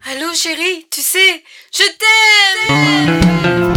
Allô chérie, tu sais, je t'aime.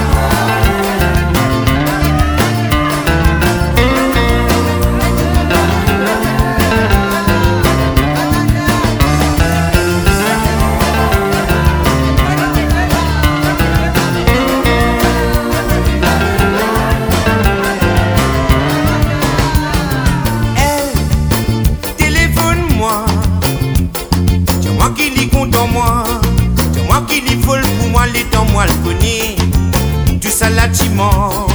Moi qui dit folle pour moi, les temps moi le connais. Du salatiment.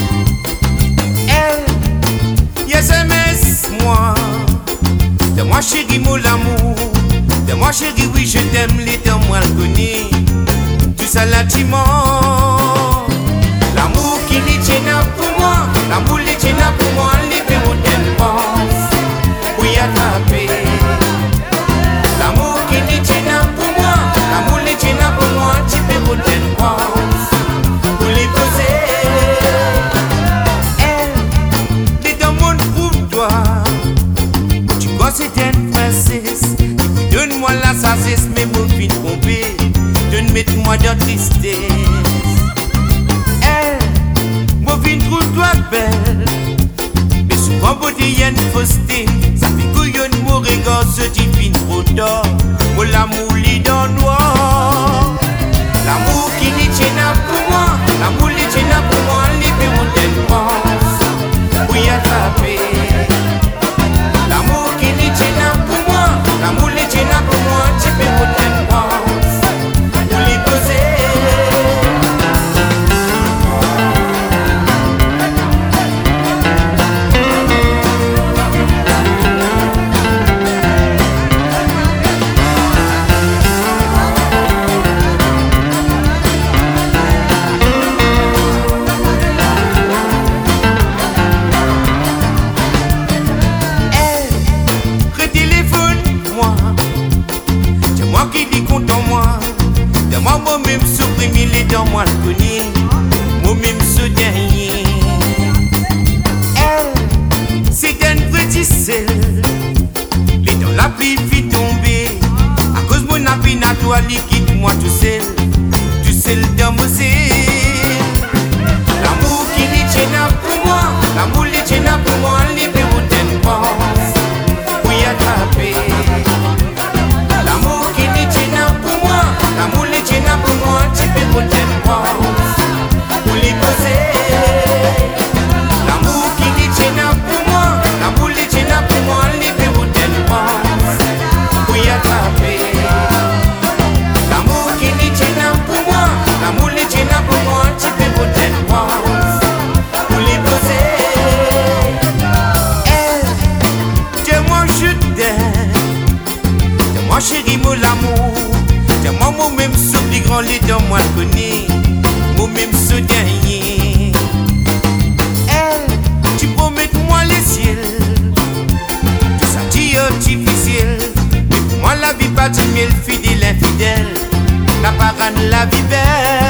Elle, SMS, moi. De moi chérie, mon l'amour. De moi chérie, oui, je t'aime, les temps moi le connais. Du salatiment. L'amour qui dit tient pour moi. L'amour qui tient pour moi, les perros tellement. Oui, attraper. L'amour qui dit tient pour moi. L'amour qui tient pour moi, tu peux vous tellement. Pour les poser. Elle, les dans mon pour toi. Tu crois que c'est un princesse. Donne-moi la sagesse, mais mon fin trompé. Donne-moi de tristesse. Elle, mon fin trouve-toi belle. Mais souvent, beauté y a une fausseté. Ça fait couillonne mon regard, ce divine trop tard. Mon l'amour lit dans le noir. L'amour qui dit tient pour moi. L'amour qui tient pour moi, les perros tellement. Oui, attraper. L'amour qui dit tient pour moi. L'amour qui tient pour moi, tu peux vous tellement. Pour les poser. Qui dit content moi, de moi-même supprimé les dents moi le connais, moi-même ce dernier. Elle, c'est un petit sel, les dents la pluie fit tomber, à cause mon appui toi liquide moi tout seul dans mon ciel. L'amour qui dit tient pour moi, l'amour qui tient pour moi, les perros tellement, oui attraper. L'amour qui dit tient pour moi, l'amour qui tient pour moi, tu peux vous tellement, pour les poser. L'amour qui dit tient pour moi, l'amour qui tient pour moi, les perros tellement, pour y attraper. L'amour qui dit tient pour moi, l'amour qui tient pour moi, tu peux vous tellement, pour les poser. Dis-moi je t'aime. Moi chérie, mon l'amour. Moi moi-même sous les grands lits dans moi le connais. Moi-même ce dernier. Elle, tu promets moi les ciels. Tout ça dit artificiel. Mais pour moi la vie pas du miel fidèle infidèle. La parade la vie belle.